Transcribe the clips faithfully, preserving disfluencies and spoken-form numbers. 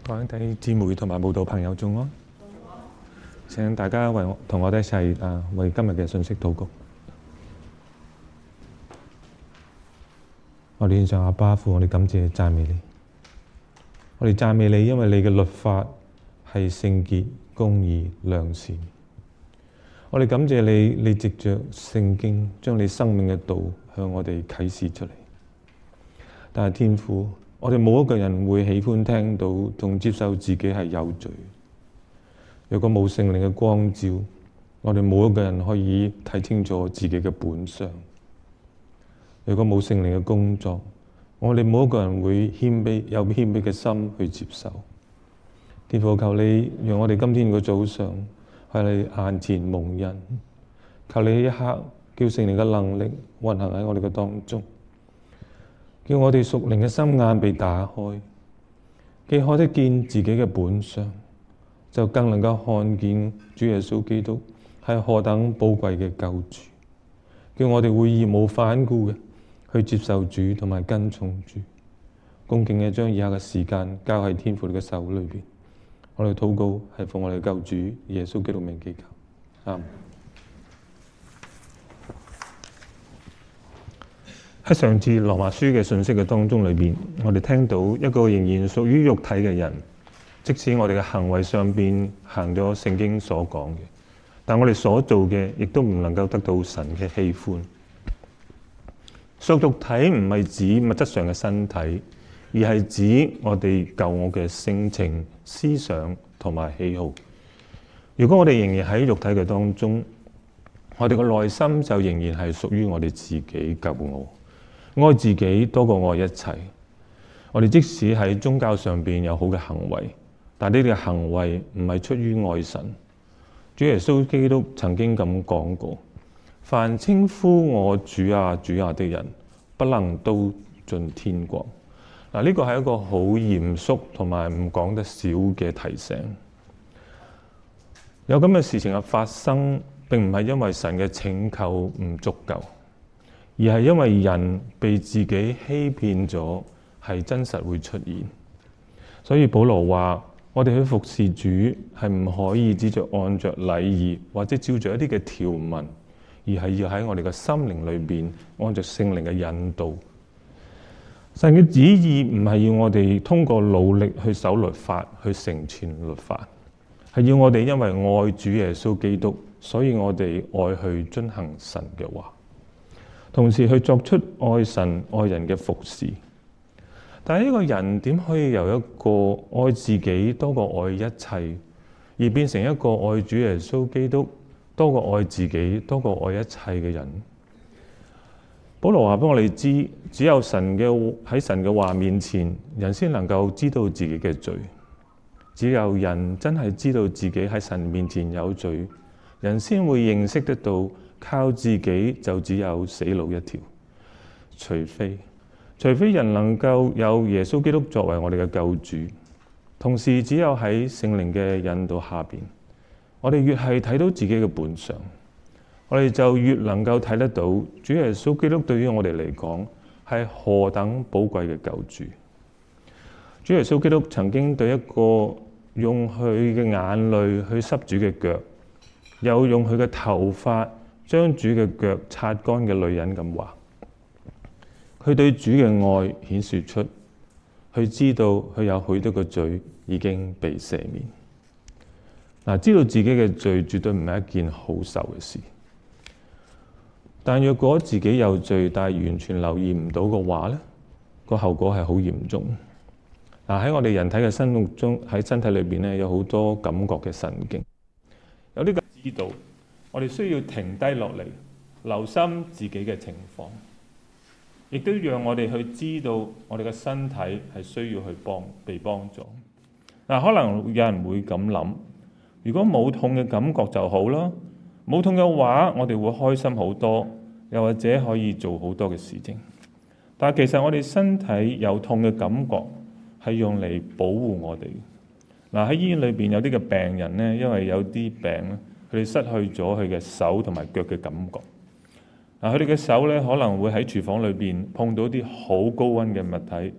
各位弟兄姊妹同埋慕道朋友眾安，請大家為我同我哋一齊啊，為今日嘅信息禱告。我哋獻上阿爸父，我哋感謝讚美你。我哋讚美你，因為你嘅律法係聖潔、公義、良善。我哋感謝你，你藉着聖經將你生命嘅道向我哋啟示出嚟。但係天父，我哋冇一個人會喜歡聽到同接受自己係有罪。如果冇聖靈嘅光照，我哋冇一個人可以睇清楚自己嘅本相。如果冇聖靈嘅工作，我哋冇一個人會謙卑有謙卑嘅心去接受。天父，求你讓我哋今天個早上喺你眼前蒙恩，求你一刻叫聖靈嘅能力運行喺我哋嘅當中，叫我哋屬靈嘅心眼被打開，既看得見自己嘅本相，就更能夠看見主耶穌基督係何等寶貴嘅救主，叫我哋會義無反顧嘅去接受主同埋跟從主，恭敬嘅將以下嘅時間交喺天父嘅手裏邊。我哋禱告係奉我哋救主耶穌基督名祈求，阿們。喺上次羅馬書嘅信息嘅當中裏邊，我哋聽到一個仍然屬於肉體嘅人，即使我哋嘅行為上邊行咗聖經所講嘅，但我哋所做嘅亦都唔能夠得到神嘅喜歡。屬肉體唔係指物質上嘅身體，而係指我哋舊我嘅性情、思想同埋喜好。如果我哋仍然喺肉體嘅當中，我哋嘅內心就仍然係屬於我哋自己舊我。愛自己多過愛一切。我哋即使喺宗教上邊有好嘅行為，但呢啲嘅行為唔係出於愛神。主耶穌基督曾經咁講過：凡稱呼我主啊主啊的人，不能都進天國。嗱，呢個係一個好嚴肅同埋唔講得少嘅提醒。有咁嘅事情嘅發生，並唔係因為神嘅拯救唔足夠，而係因為人被自己欺騙咗，係真實會出現。所以保羅話：我哋去服侍主係唔可以只着按着禮儀或者照着一啲嘅條文，而係要喺我哋嘅心靈裏邊按着聖靈嘅引導。神嘅旨意唔係要我哋通過努力去守律法去成全律法，係要我哋因為愛主耶穌基督，所以我哋愛去遵行神嘅話，同時去作出愛神愛人嘅服侍。但係呢個人點可以由一個愛自己多過愛一切，而變成一個愛主耶穌基督多過愛自己多過愛一切嘅人？保羅話俾我哋知，只有神嘅喺神嘅話面前，人先能夠知道自己嘅罪。只有人真係知道自己喺神面前有罪，人先會認識得到靠自己就只有死路一條。除非除非人能夠有耶穌基督作為我哋嘅救主，同時只有喺聖靈嘅引導下邊，我哋越係睇到自己嘅本相，我哋就越能夠睇得到主耶穌基督對於我哋嚟講係何等寶貴嘅救主。主耶穌基督曾經對一個用佢嘅眼淚去濕主嘅腳，又用佢嘅頭髮將主嘅腳擦乾嘅女人咁話，佢對主嘅愛顯示出，佢知道佢有許多個罪已經被赦免。嗱，知道自己嘅罪絕對唔係一件好受嘅事，但若果自己有罪但係完全留意唔到嘅話咧，個後果係好嚴重。嗱，喺我哋人體嘅生活中，喺身體裏邊咧有好多感覺嘅神經，有啲嘅知道，我哋需要停低落嚟，留心自己嘅情況，亦都讓我哋去知道我哋嘅身體係需要去幫被幫助。嗱，可能有人會咁諗，如果冇痛嘅感覺就好啦，冇痛嘅話，我哋會開心好多，又或者可以做好多嘅事情。但係其實我哋身體有痛嘅感覺，係用嚟保護我哋。嗱，喺醫院裏邊有啲嘅病人呢，因為有啲病咧，佢哋失去咗佢嘅手同埋腳嘅感覺。嗱，佢哋嘅手咧可能會喺廚房裏邊碰到啲好高溫嘅物體，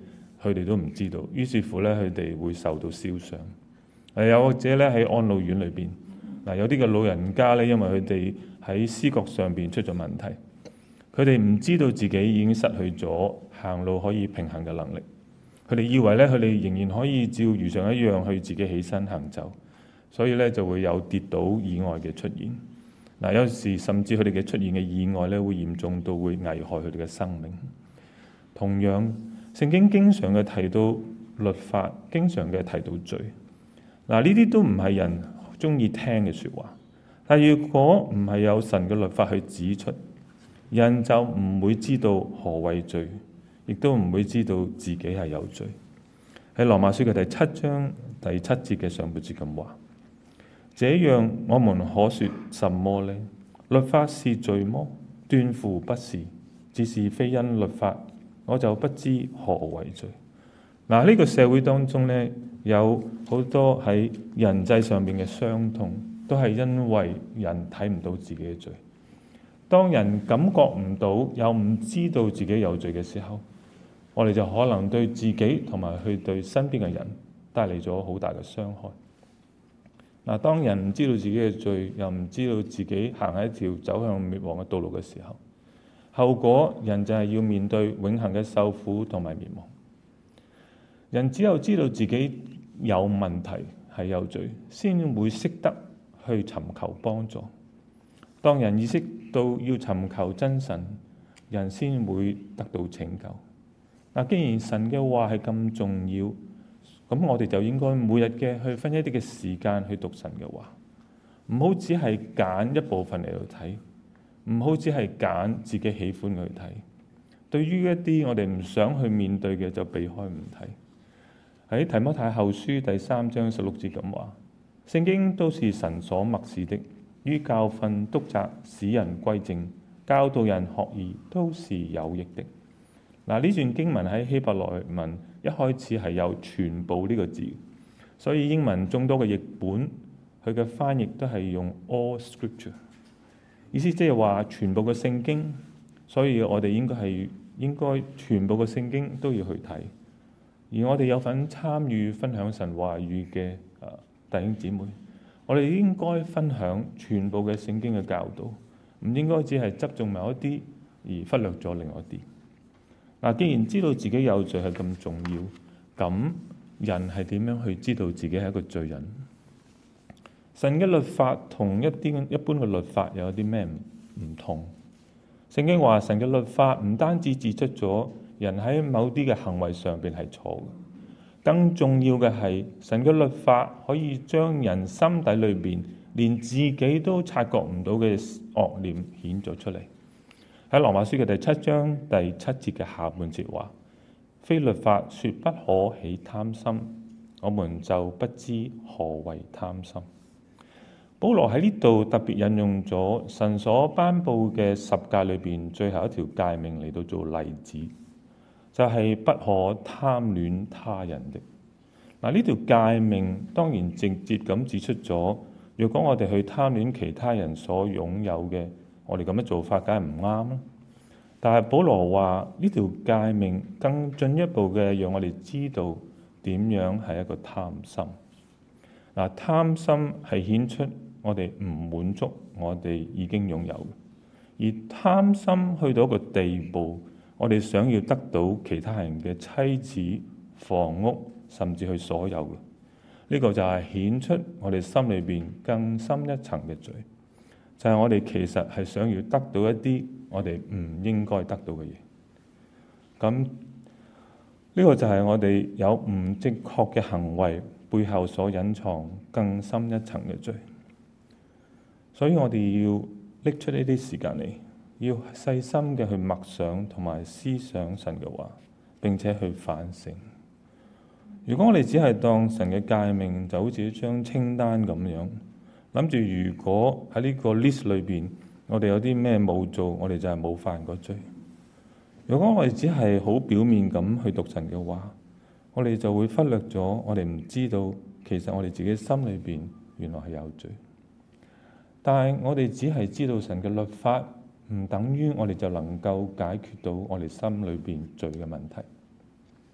佢哋都唔知道，於是乎咧，佢哋會受到燒傷。誒，又或者咧喺安老院裏邊，嗱有啲嘅老人家咧，因為佢哋喺思覺上邊出咗問題，佢哋唔知道自己已經失去咗行路可以平衡嘅能力。佢哋以為咧，佢哋仍然可以照如常一樣去自己起身行走，所以咧就會有跌倒意外嘅出現。嗱，有時甚至佢哋嘅出現嘅意外咧，會嚴重到會危害佢哋嘅生命。同樣，聖經經常嘅提到律法，經常嘅提到罪。嗱，呢啲都唔係人中意聽嘅説話。但如果唔係有神嘅律法去指出，人就唔會知道何謂罪，亦都唔會知道自己係有罪。喺羅馬書嘅第七章第七節嘅上半節咁話：這樣我們可說什麼呢？律法是罪麼？斷乎不是，只是非因律法，我就不知何為罪。嗱，呢個社會當中呢，有好多喺人際上面嘅傷痛，都係因為人睇唔到自己嘅罪。當人感覺唔到又唔知道自己有罪嘅時候，我哋就可能對自己同埋去對身邊嘅人帶嚟咗好大嘅傷害。嗱，當人唔知道自己嘅罪，又唔知道自己行喺一條走向滅亡嘅道路嘅時候，後果人就係要面對永恆嘅受苦同埋滅亡。人只有知道自己有問題係有罪，先會識得去尋求幫助。當人意識到要尋求真神，人先會得到拯救。嗱，既然神嘅話係咁重要，咁我哋就應該每日嘅去分一啲嘅時間去讀神嘅話，唔好只係揀一部分嚟到睇，唔好只係揀自己喜歡嘅去睇。對於一啲我哋唔想去面對嘅，就避開唔睇。喺提摩太後書第三章十六節咁話：聖經都是神所默示的，於教訓、督責、使人歸正、教導人學義，都是有益的。嗱，呢段經文喺希伯來文一開始係有全部呢個字，所以英文眾多嘅譯本佢嘅翻譯都係用 all scripture， 意思即係話全部嘅聖經。所以我哋應該係應該全部嘅聖經都要去睇。而我哋有份參與分享神話語嘅啊弟兄姊妹，我哋應該分享全部嘅聖經嘅教導，唔應該只係側重某一啲而忽略咗另外一啲。嗱，既然知道自己有罪係咁重要，咁人係點樣去知道自己係一個罪人？神嘅律法同一啲一般嘅律法有啲咩唔同？聖經話神嘅律法唔單止指出咗人喺某啲嘅行為上邊係錯嘅，更重要嘅係神嘅律法可以將人心底裏邊連自己都察覺唔到嘅惡念顯咗出嚟。喺羅馬書嘅第七章第七節嘅下半節話：非律法說不可起貪心，我們就不知何為貪心。保羅喺呢度特別引用咗神所頒布嘅十誡裏邊最後一條誡命嚟到做例子，就係、是、不可貪戀他人的。嗱，呢條誡命當然直接咁指出咗，如果我哋去貪戀其他人所擁有嘅，我哋咁樣做法梗係唔啱啦。但係保羅話呢條誡命更進一步嘅，讓我哋知道點樣係一個貪心。嗱，貪心係顯出我哋唔滿足我哋已經擁有嘅，而貪心去到一個地步，我哋想要得到其他人嘅妻子、房屋，甚至佢所有嘅，呢、這個就係顯出我哋心裏邊更深一層嘅罪，就係、是、我哋其實係想要得到一啲我哋唔應該得到嘅嘢。咁呢、這個就係我哋有唔正確嘅行為背後所隱藏更深一層嘅罪。所以我哋要拎出呢啲時間嚟，要細心嘅去默想同埋思想神嘅話，並且去反省。如果我哋只係當神嘅誡命就好似一張清單咁樣，諗住如果喺呢個 list 裏邊，我哋有啲咩冇做，我哋就係冇犯過罪。如果我哋只係好表面咁去讀神嘅話，我哋就會忽略咗我哋唔知道，其實我哋自己心裏邊原來係有罪。但係我哋只係知道神嘅律法，唔等於我哋就能夠解決到我哋心裏邊罪嘅問題。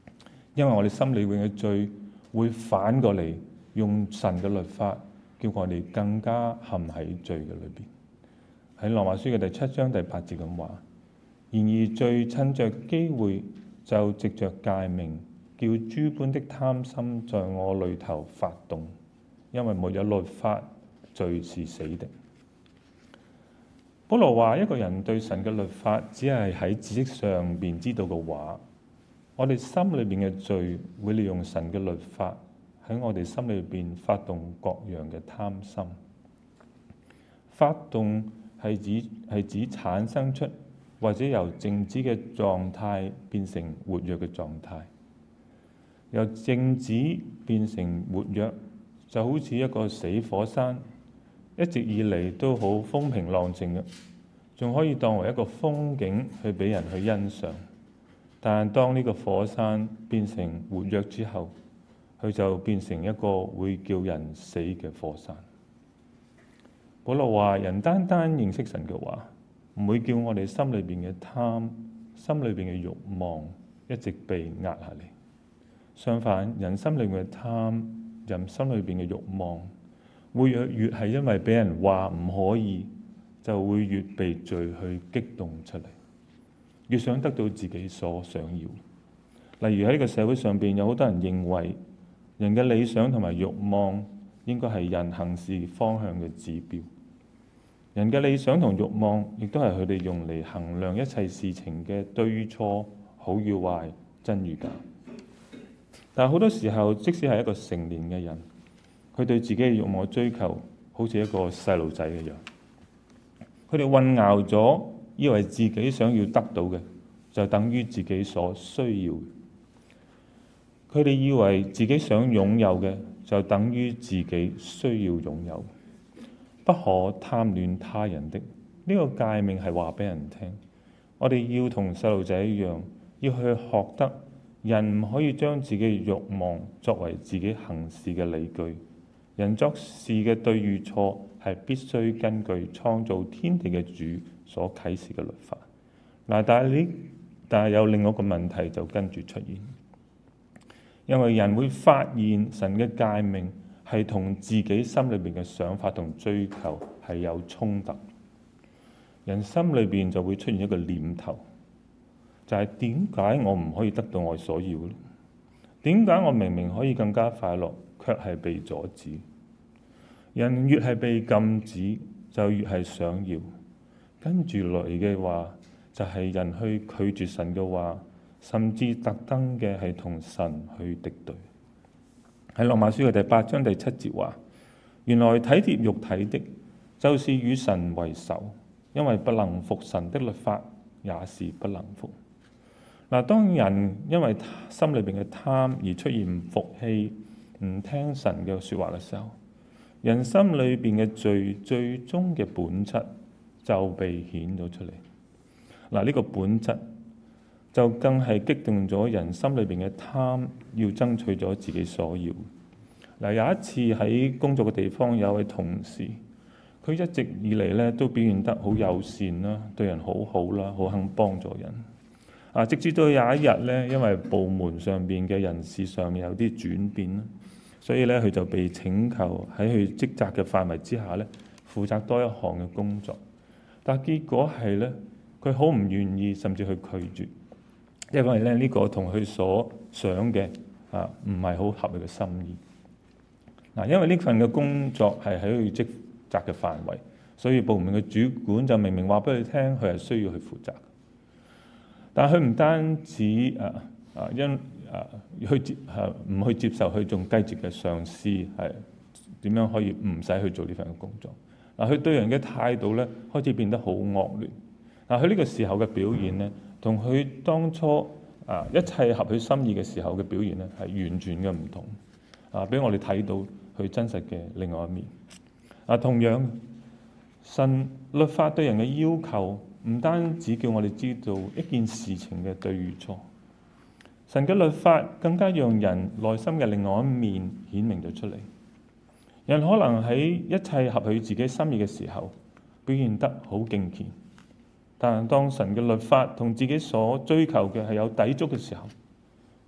因為我哋心裏邊嘅罪會反過嚟用神嘅律法，叫我哋更加陷喺罪嘅裏邊。喺羅馬書嘅第七章第八節咁話：然而罪趁着機會，就藉着誡命，叫諸般的貪心在我裏頭發動，因為沒有律法，罪是死的。保羅話：一個人對神嘅律法只係喺知識上邊知道嘅話，我哋心裏邊嘅罪會利用神嘅律法喺我哋心裏邊發動各樣嘅貪心。發動係指係指產生出或者由靜止嘅狀態變成活躍嘅狀態。由靜止變成活躍，就好似一個死火山，一直以嚟都好風平浪靜嘅，仲可以當為一個風景去俾人去欣賞。但當呢個火山變成活躍之後，佢就變成一個會叫人死嘅火山。保羅話：人單單認識神嘅話，唔會叫我哋心裏邊嘅貪、心裏邊嘅慾望一直被壓下嚟。相反，人心裏面嘅貪、人心裏邊嘅慾望，會越越係因為俾人話唔可以，就會越被罪去激動出嚟，越想得到自己所想要。例如喺呢個社會上邊，有好多人認為人嘅理想同埋慾望應該係人行事方向嘅指標。人嘅理想同慾望，亦都係佢哋用嚟衡量一切事情嘅對與錯、好與壞、真與假。但係好多時候，即使係一個成年嘅人，佢對自己嘅慾望追求，好似一個細路仔一樣。佢哋混淆咗，以為自己想要得到嘅，就等於自己所需要嘅。佢哋以為自己想擁有嘅，就等於自己需要擁有。不可貪戀他人的，呢個誡命係話俾人聽，我哋要同細路仔一樣，要去學得人唔可以將自己嘅慾望作為自己行事嘅理據。人作事嘅對與錯係必須根據創造天地嘅主所啟示嘅律法。嗱，但係呢，但係有另外一個問題就跟住出現，因為人會發現神嘅誡命係同自己心裏邊嘅想法同追求係有衝突。人心裏邊就會出現一個念頭，就係點解我唔可以得到我所要呢？點解我明明可以更加快樂，卻係被阻止？人越係被禁止，就越係想要。跟住嚟嘅話，就係人去拒絕神嘅話，甚至特登嘅係同神去敵對。喺羅馬書嘅第八章第七節話：原來體貼肉體的，就是與神為仇，因為不能服神的律法，也是不能服。嗱，當人因為心裏邊嘅貪而出現唔服氣、唔聽神嘅說話嘅時候，人心裏邊嘅罪最終嘅本質就被顯咗出嚟。嗱，呢個本質就更係激動咗人心裏邊嘅貪，要爭取咗自己所要。嗱，有一次喺工作嘅地方，有位同事，佢一直以嚟咧都表現得好友善啦，對人好好啦，好肯幫助人。啊，直至到有一日咧，因為部門上邊嘅人事上面有啲轉變啦，所以咧佢就被請求喺佢職責嘅範圍之下咧，負責多一項嘅工作。但結果係咧，佢好唔願意，甚至去拒絕，因為咧呢個同佢所想嘅啊唔係好合佢嘅心意。嗱，因為呢份嘅工作係喺佢職責嘅範圍，所以部門嘅主管就明明話俾佢聽，佢係需要去負責。但係佢唔單止啊啊因啊去接啊唔去接受，佢仲繼續嘅上司係點樣可以唔使去做呢份嘅工作。嗱，佢對人嘅態度咧開始變得好惡劣。嗱，佢呢個時候嘅表現咧，同佢當初啊一切合佢心意嘅時候嘅表現咧係完全嘅唔同。啊，俾我哋睇到佢真實嘅另外一面。啊，同樣神律法對人嘅要求，唔單止叫我哋知道一件事情嘅對與錯，神嘅律法更加讓人內心嘅另外一面顯明咗出嚟。人可能喺一切合佢自己心意嘅時候，表現得好敬虔，但係當神嘅律法同自己所追求嘅係有抵觸嘅時候，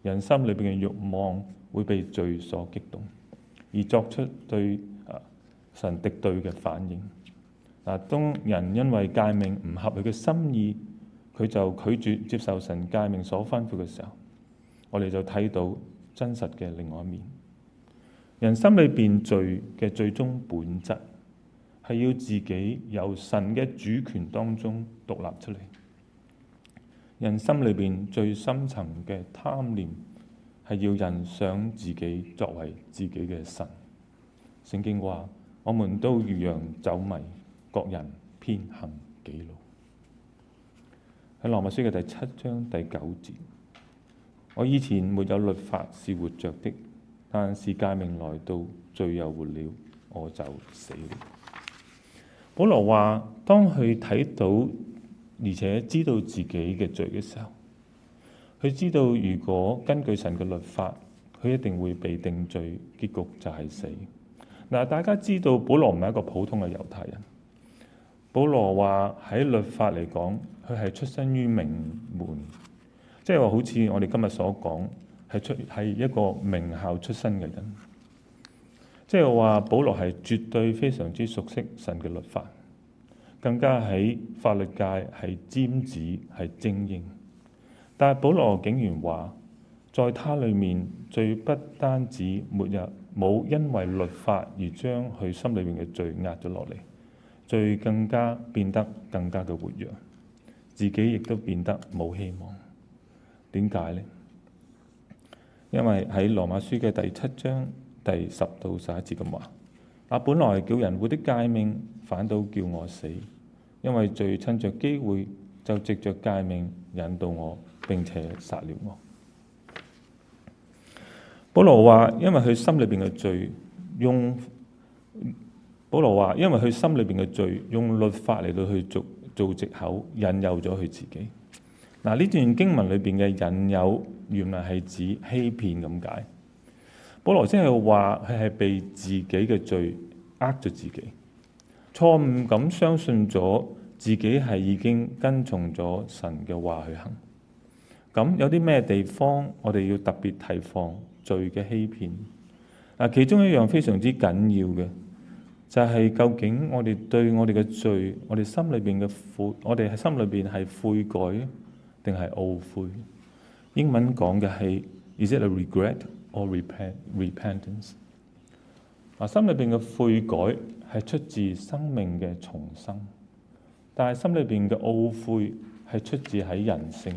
人心裏邊嘅慾望會被罪所激動，而作出對神敵對嘅反應。嗱，當人因為誡命唔合佢嘅心意，佢就拒絕接受神誡命所吩咐嘅時候，我哋就睇到真實嘅另外一面。人心裏邊罪嘅最終本質係要自己由神嘅主權當中獨立出嚟。人心裏邊最深層嘅貪念係要人想自己作為自己嘅神。聖經話：我們都如羊走迷，各人偏行己路。喺羅馬書嘅第七章第九節，我以前沒有律法是活着的，但是誡命來到，罪又活了，我就死了。保羅話：當佢睇到而且知道自己嘅罪嘅時候，佢知道如果根據神嘅律法，佢一定會被定罪，結局就係死。嗱，大家知道保羅唔係一個普通嘅猶太人。保羅話喺律法嚟講，佢係出身於名門，即係話好似我哋今日所講，係出係一個名校出身嘅人。即係話保羅係絕對非常之熟悉神嘅律法，更加喺法律界係尖子係精英。但係保羅竟然話，在他裏面罪不單止沒有冇因為律法而將佢心裏面嘅罪壓咗落嚟，罪更加變得更加嘅活躍，自己亦都變得冇希望。點解呢？因為喺羅馬書嘅第七章第十到十一節咁話：啊，本來叫人活的誡命，反倒叫我死，因為罪趁着機會就藉着誡命引導我，並且殺了我。保羅話：因為佢心裏邊嘅罪，用保羅話，因為佢心裏邊嘅罪，用律法嚟到去做做藉口，引誘咗佢自己。嗱，呢段經文裏邊嘅引誘，原來係指欺騙咁解。保羅即係話佢係被自己嘅罪呃咗自己，錯誤咁相信咗自己係已經跟從咗神嘅話去行。咁有啲咩地方我哋要特別提防罪嘅欺騙？嗱，其中一樣非常之緊要嘅，就係究竟我哋對我哋嘅罪，我哋心裏邊嘅悔，我哋喺心裏邊係悔改定係懊悔？英文講嘅係 Is it a regret or repent, repentance？ 嗱，心裏邊嘅悔改係出自生命嘅重生，但係心裏邊嘅懊悔係出自喺人性。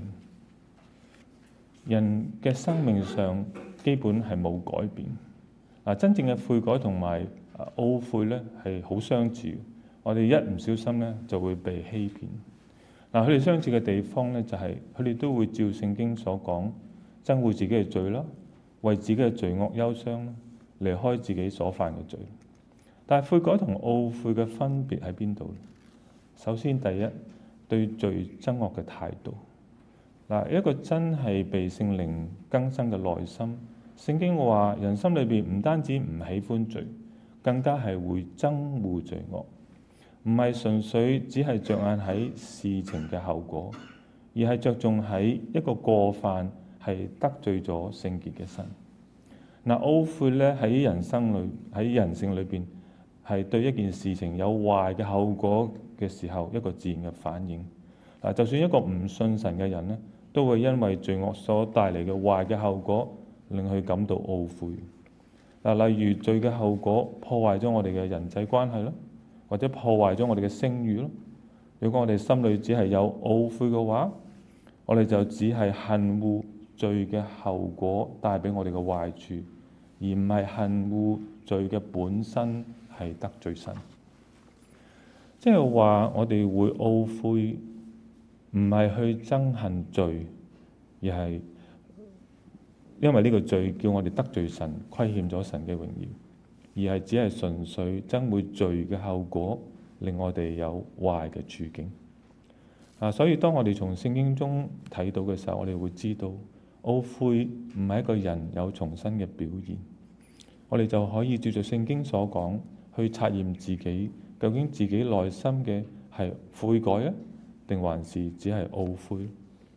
人嘅生命上基本係冇改變。嗱，真正嘅悔改同埋懊悔咧係好相似。我哋一唔小心咧就會被欺騙。嗱，佢哋相似嘅地方咧就係佢哋都會照聖經所講，憎惡自己嘅罪啦，為自己嘅罪惡憂傷啦，離開自己所犯嘅罪。但係悔改同懊悔嘅分別喺邊度咧？首先，第一，對罪憎惡嘅態度。嗱，一個真係被聖靈更新嘅內心，聖經話人心裏邊唔單止唔喜歡罪，更加係會憎惡罪惡，唔係純粹只係着眼喺事情嘅後果，而係着重喺一個過犯係得罪咗聖潔嘅神。嗱，懊悔咧喺人生裏喺人性裏邊係對一件事情有壞嘅後果嘅時候一個自然嘅反應。嗱，就算一個唔信神嘅人咧，都會因為罪惡所帶嚟嘅壞嘅後果，令佢感到懊悔。嗱，例如罪嘅後果破壞咗我哋嘅人際關係咯，或者破壞咗我哋嘅聲譽咯。如果我哋心裏只係有懊悔嘅話，我哋就只係恨惡罪嘅後果帶俾我哋嘅壞處，而唔係恨惡罪嘅本身係得罪神。即係話我哋會懊悔，唔係去憎恨罪，而係因為呢個罪叫我哋得罪神，虧欠咗神嘅榮耀，而係只係純粹憎惡罪嘅後果，令我哋有壞嘅處境。啊，所以當我哋從聖經中睇到嘅時候，我哋會知道懊悔唔係一個人有重生嘅表現。我哋就可以照着聖經所講去察驗自己，究竟自己內心嘅係悔改啊，定還是只係懊悔？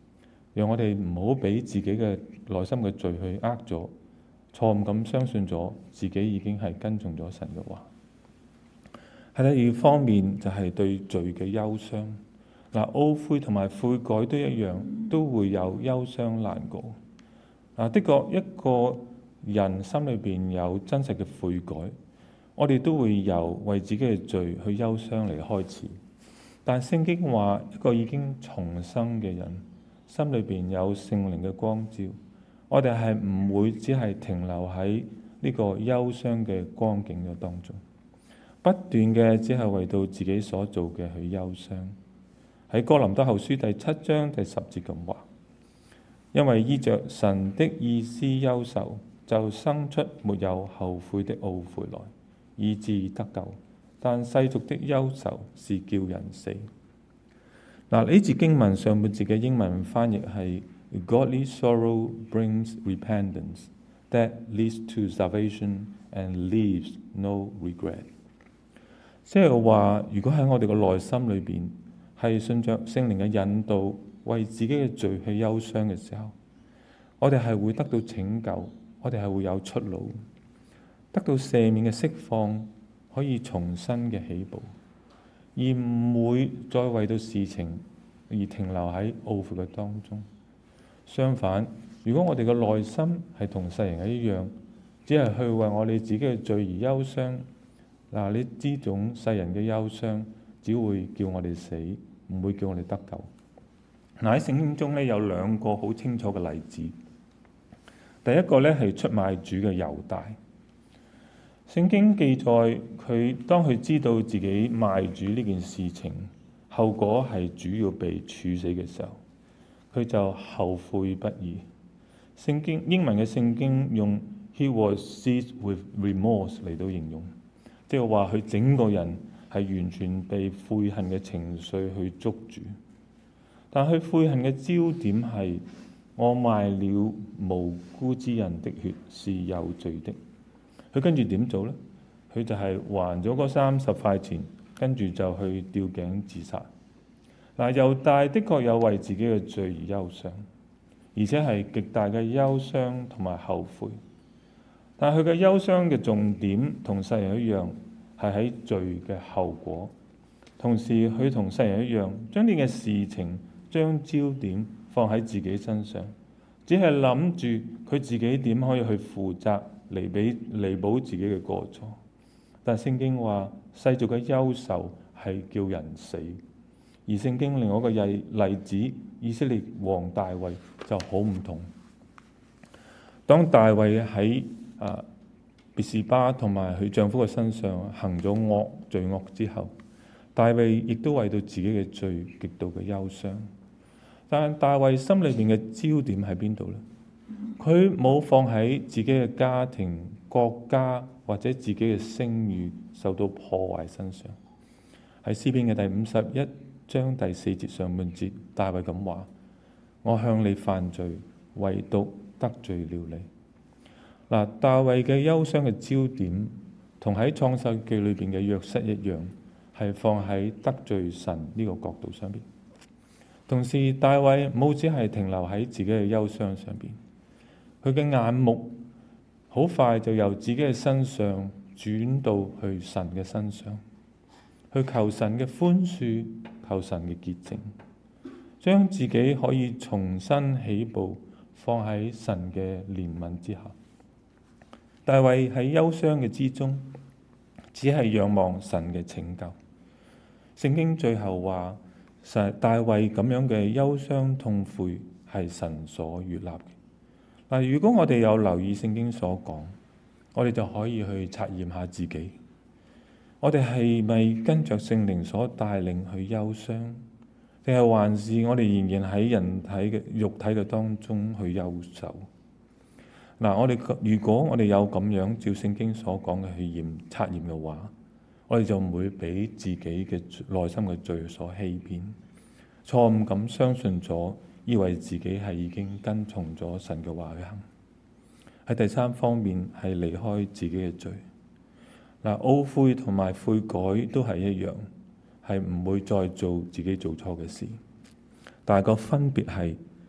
讓我哋唔好俾自己嘅內心嘅罪去呃咗，錯誤咁相信咗自己已經係跟從咗神嘅話。喺第二方面就係對罪嘅憂傷。嗱，懊悔同埋悔改都一樣，都會有憂傷難過。嗱，的確一個人心裏邊有真實嘅悔改，我哋都會由為自己嘅罪去憂傷嚟開始。但聖經話，一個已經重生嘅人，心裏邊有聖靈嘅光照，我哋係唔會只係停留喺呢個憂傷嘅光景嘅當中，不斷嘅只係為到自己所做嘅去憂傷。喺哥林多後書第七章第十節咁話，因為依着神的意思憂愁，就生出沒有後悔的懊悔來，以致得救。但世俗的憂愁是叫人死。嗱，呢節經文上半節嘅英文翻譯係 Godly sorrow brings repentance that leads to salvation and leaves no regret。即係話，如果喺我哋嘅內心裏邊係順着聖靈嘅引導，為自己嘅罪去憂傷嘅時候，我哋係會得到拯救，我哋係會有出路，得到赦免嘅釋放，可以重新嘅起步，而唔會再為到事情而停留喺懊悔嘅當中。相反，如果我哋嘅內心係同世人一樣，只係去為我哋自己嘅罪而憂傷，嗱，呢呢種世人嘅憂傷只會叫我哋死，唔會叫我哋得救。嗱，喺聖經中咧有兩個好清楚嘅例子。第一個咧係出賣主嘅猶大。聖經記載佢當佢知道自己賣主呢件事情後果係主要被處死嘅時候，佢就後悔不已。聖經英文嘅聖經用 He was seized with remorse 嚟到形容，即係話佢整個人係完全被悔恨嘅情緒去捉住。但佢悔恨嘅焦點係我賣了無辜之人的血是有罪的。佢跟住點做呢？佢就係還咗嗰三十塊錢，跟住就去吊頸自殺。嗱，猶大的確有為自己嘅罪而憂傷，而且係極大嘅憂傷同埋後悔。但係佢嘅憂傷嘅重點同世人一樣，係喺罪嘅後果。同時，佢同世人一樣，將呢件事情將焦點放喺自己身上，只係諗住佢自己點可以去負責。嚟俾彌補自己嘅過錯，但聖經話世俗嘅憂愁係叫人死，而聖經另外一個例例子，以色列王大衛就好唔同。當大衛喺啊別是巴同埋佢丈夫嘅身上行咗惡罪惡之後，大衛亦都為到自己嘅罪極度嘅憂傷。但大衛心裏邊嘅焦點喺邊度呢？佢冇放喺自己嘅家庭、國家或者自己嘅聲譽受到破壞身上。喺詩篇嘅第五十一章第四節上半節，大衛咁話：我向你犯罪，唯獨得罪了你。嗱，大衛嘅憂傷嘅焦點，同喺創世記裏邊嘅約瑟一樣，係放喺得罪神呢個角度上邊。同時，大衛冇只係停留喺自己嘅憂傷上邊。佢嘅眼目好快就由自己嘅身上轉到去神嘅身上，去求神嘅寬恕，求神嘅潔淨，將自己可以重新起步放喺神嘅憐憫之下。大衛喺憂傷嘅之中，只係仰望神嘅拯救。聖經最後話，神大衛咁樣嘅憂傷痛悔係神所悅納嘅。嗱，如果我哋有留意聖經所講，我哋就可以去察驗下自己，我哋係咪跟着聖靈所帶領去憂傷，定係還是我哋仍然喺人體嘅肉體嘅當中去憂愁？嗱，我哋如果我哋有咁樣照聖經所講嘅去驗察驗嘅話，我哋就唔會俾自己嘅內心嘅罪所欺騙，錯誤咁相信咗，以為自己係已經跟從咗神嘅話去行。喺第三方面係離開自己嘅罪。嗱，懊悔同埋悔改都係一樣，係唔會再做自己做錯嘅事。但係個分別係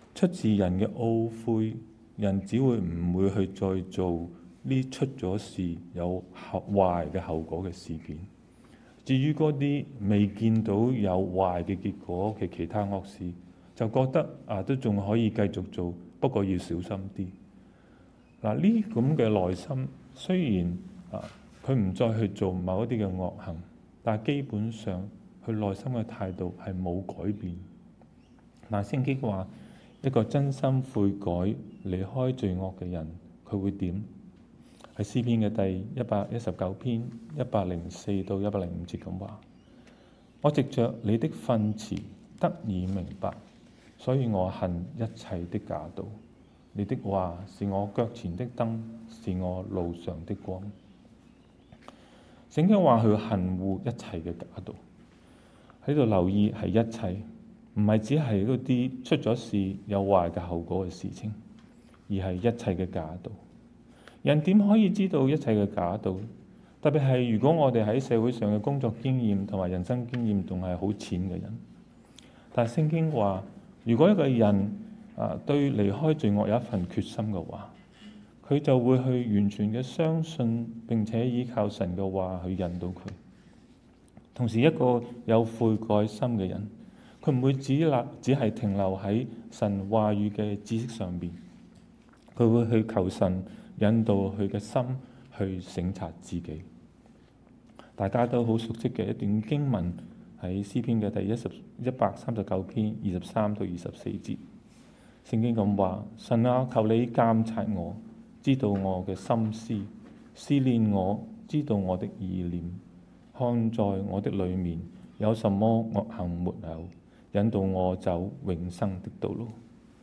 出自人嘅懊悔，人只會唔會去再做呢出咗事有後壞嘅後果嘅事件。至於嗰啲未見到有壞嘅結果嘅其他惡事，就覺得啊都仲可以繼續做，不過要小心啲。嗱，呢咁嘅內心雖然啊佢唔再去做某一啲嘅惡行，但係基本上佢內心嘅態度係冇改變。嗱，聖經話一個真心悔改、離開罪惡嘅人，佢會點？喺詩篇嘅第一百一十九篇一百零四到一百零五節咁話：我藉着你的訓詞得以明白，所以我恨一切的假道。你的話是我腳前的燈，是我路上的光。聖經話佢恨惡一切嘅假道，喺度留意係一切，唔係只係嗰啲出咗事有壞嘅後果嘅事情，而係一切嘅假道。人點可以知道一切嘅假道？特別係如果我哋喺社會上嘅工作經驗同埋人生經驗仲係好淺嘅人。但係聖經話，如果一個人啊對離開罪惡有一份決心嘅話，佢就會去完全嘅相信並且依靠神嘅話去引導佢。同時一個有悔改心嘅人，佢唔會只立只係停留喺神話語嘅知識上邊，佢會去求神引導佢嘅心去省察自己。大家都好熟悉嘅一段經文喺詩篇嘅第一十一百三十九篇二十三到二十四節，聖經咁話：神啊，求你監察我，知道我嘅心思，試煉我，知道我的意念，看在我的裏面有什麼惡行沒有，引導我走永生的道路。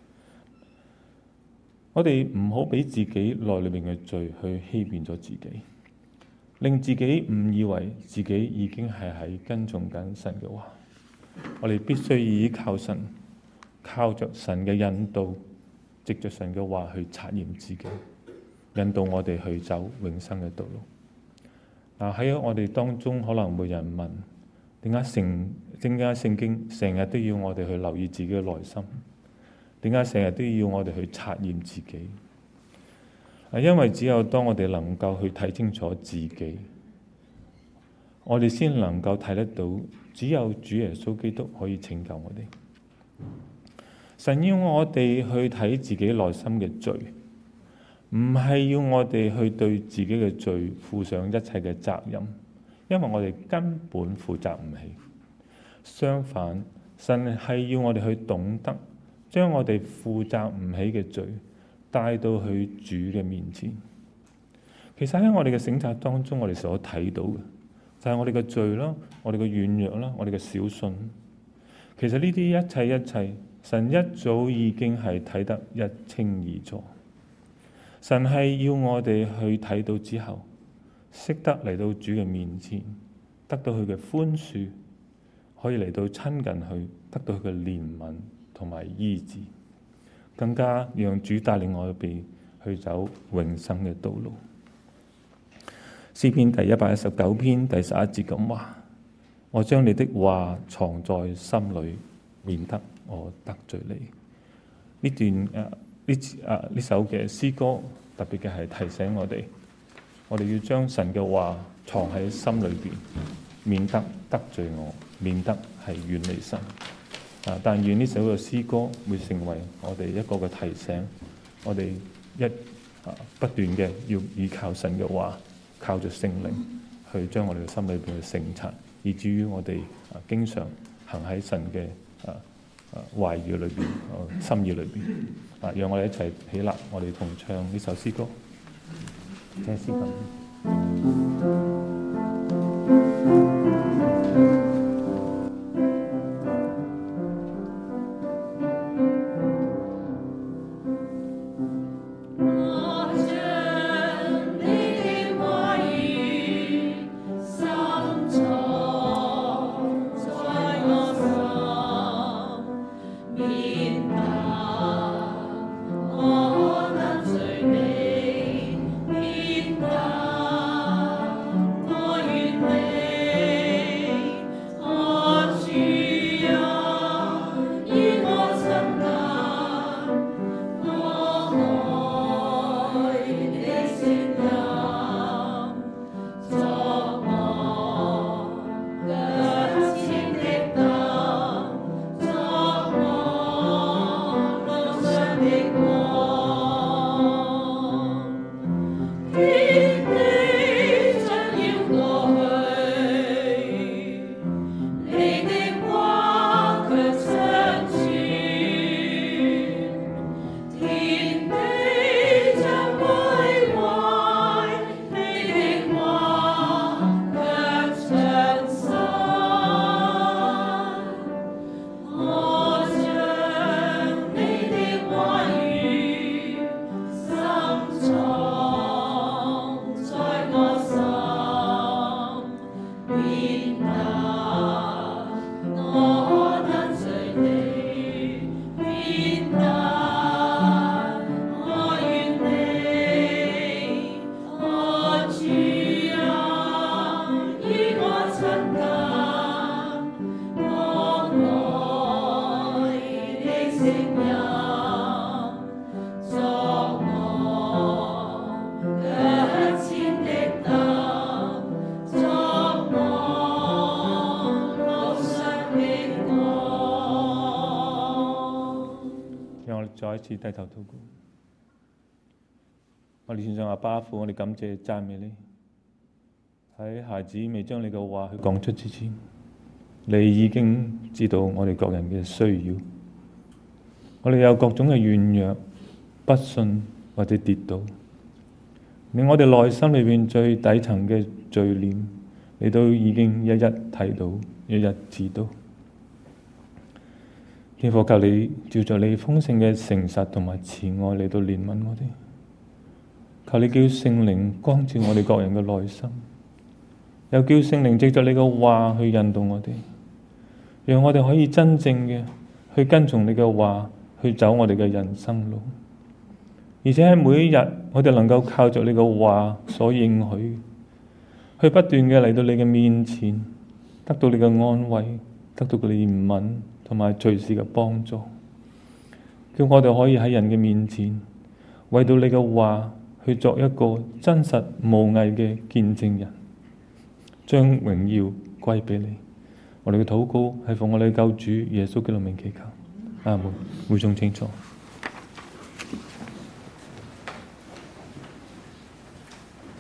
我哋唔好俾自己內裏面嘅罪去欺騙咗自己，令自己誤以為自己已經係喺跟從緊神嘅話。我哋必須依靠神，靠着神嘅引導，藉着神嘅話去察驗自己，引導我哋去走永生嘅道路。嗱，喺我哋當中可能會有人問：點解聖點解聖經成日都要我哋去留意自己嘅內心？點解成日都要我哋去察驗自己？因為只有當我哋能夠去睇清楚自己，我哋先能夠睇得到，只有主耶穌基督可以拯救我哋。神要我哋去睇自己內心嘅罪，唔係要我哋去對自己嘅罪負上一切嘅責任，因為我哋根本負責唔起。相反，神係要我哋去懂得將我哋負責唔起嘅罪帶到去主嘅面前。其實喺我哋嘅省察當中，我哋所睇到嘅就係我哋嘅罪啦，我哋嘅軟弱啦，我哋嘅小信。其實呢啲一切一切，神一早已經係睇得一清二楚。神係要我哋去睇到之後，識得嚟到主嘅面前，得到佢嘅寬恕，可以嚟到親近佢，得到佢嘅憐憫同埋醫治，更加讓主帶領我哋去走永生嘅道路。詩篇第一百一十九篇第十一節咁話：我將你的話藏在心裏，免得我得罪你。呢段誒呢誒呢首嘅詩歌特別嘅係提醒我哋，我哋要將神嘅話藏喺心裏邊，免得得罪我，免得係遠離神。啊！但願呢首嘅詩歌會成為我哋一個嘅提醒，我哋一啊不斷嘅要依靠神嘅話，靠着聖靈去將我哋嘅心裏邊去省察，以至於我哋啊經常行喺神嘅啊啊話語裏邊、啊心意裏邊。啊，讓我哋一齊起立，我哋同唱呢首詩歌。聽詩歌。 我得罪你，免得再一次低頭禱告。我哋獻上阿爸父，我哋感謝讚美你。喺孩子未將你嘅話去講出之前，你已經知道我哋各人嘅需要。我哋有各種嘅軟弱、不信或者跌倒，令我哋內心裏邊最底層嘅罪念，你都已經一一睇到，一一知道。天父，求你照着你豐盛嘅誠實同埋慈愛嚟到憐憫我哋。求你叫聖靈光照我哋各人嘅內心，又叫聖靈藉着你嘅話去引導我哋，讓我哋可以真正嘅去跟從你嘅話，去走我哋嘅人生路。而且喺每一日，我哋能夠靠着你嘅話所應許，去不斷嘅嚟到你嘅面前，得到你嘅安慰，得到你憐憫同埋隨時嘅幫助，叫我哋可以喺人嘅面前，為到你嘅話去作一個真實無偽嘅見證人，將榮耀歸俾你。我哋嘅禱告係奉我哋救主耶穌基督名祈求，阿門。會眾請坐。